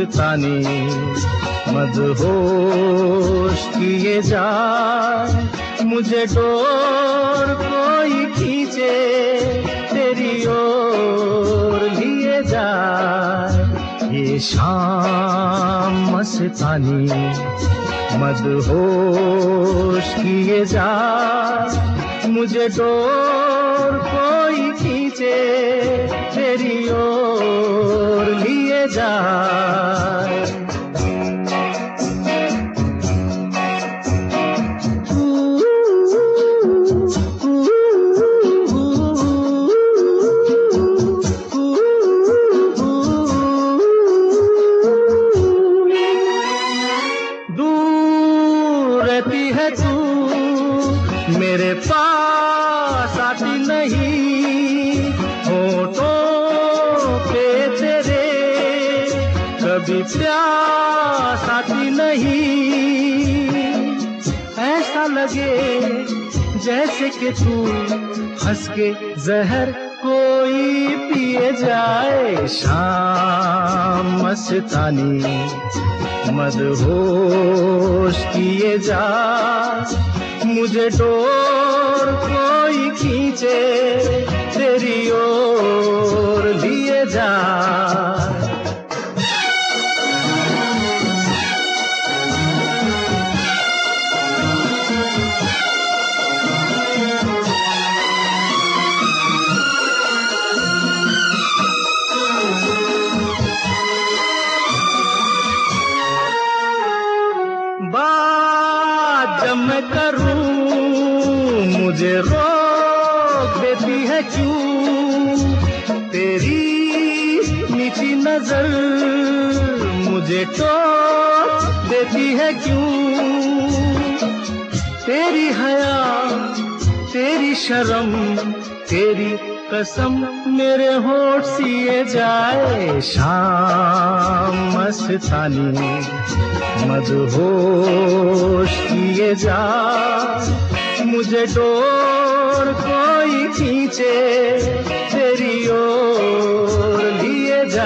मस्तानी मदहोश किए जाए, मुझे डोर कोई खींचे तेरी ओर लिए जाए। ये शाम मस्तानी मदहोश किए जाए, मुझे डोर कोई खींचे तेरी ओर लिए जाए। दूर रहती है तू मेरे पास आती नहीं, होठों पे तेरे कभी प्यास आती नहीं। ऐसा लगे जैसे कि तू हंस के जहर कोई पिए जाए। शाम मस्तानी मदहोश किए जा, मुझे डोर कोई खींचे तेरी ओर लिए जा। बात जब मैं करूं मुझे रोक देती है क्यों, तेरी नीची नजर मुझे टोक देती है क्यों। तेरी हया तेरी शर्म तेरी कसम मेरे होठ सिए जाए। शाम मस्तानी मदहोश किए जा, मुझे डोर कोई खींचे तेरी ओर लिए जा।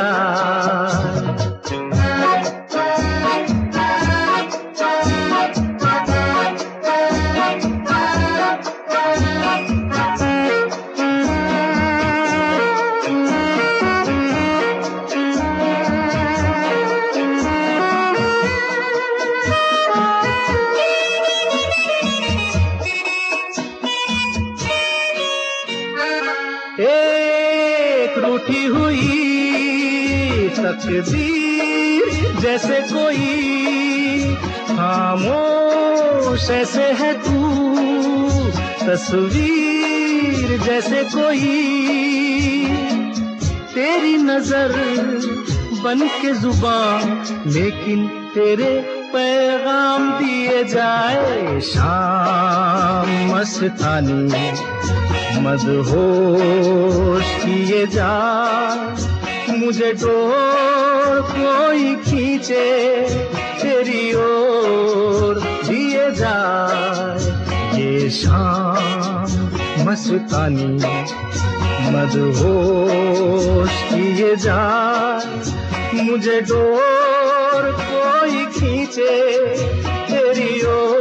एक रूठी हुई तकदीर जैसे कोई, खामोश ऐसे है तू तस्वीर जैसे कोई। तेरी नजर बन के जुबान लेकिन तेरे पैगाम दिए जाए। शाम मस्तानी मदहोश किए जा, मुझे डोर कोई खींचे तेरी ओर लिए जाए। ये शाम मस्तानी मदहोश किए जा, मुझे डोर कोई खींचे तेरी ओर।